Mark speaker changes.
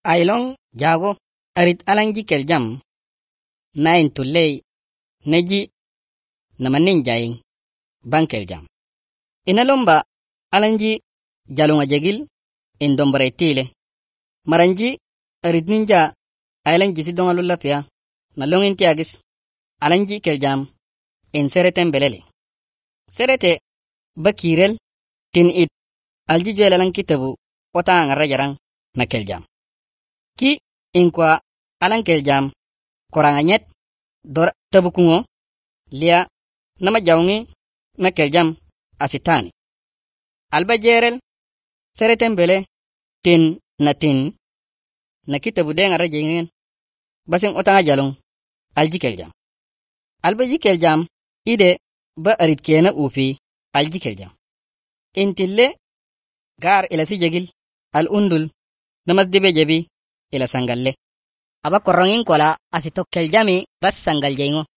Speaker 1: Ailong jago arit alanji keljam na intulei neji namanin jaing bankel jam. Inalomba alanji jalunga jegil indombare tile. Maranji arit ninja ailanji sidonga lullapia na longin tiagis alanji keljam in sereten belele. Serete bakirel tin it alji jwelalan kitabu wata ngara jarang na keljam. Ki inkwa alan keljam koranga nyet dor tabukungo lia nama jaungi na keljam asitani. Alba jerel sereten bele tin na kitabu de ngara jingen basin wata jalung alji keljam. Alba ji keljam ide ba arit kena ufi alji keljam. Intille gar ila si jegil al undul namas dibe jabi ila sangalle. Aba korongin kola asitok keljami bas sangal jengo.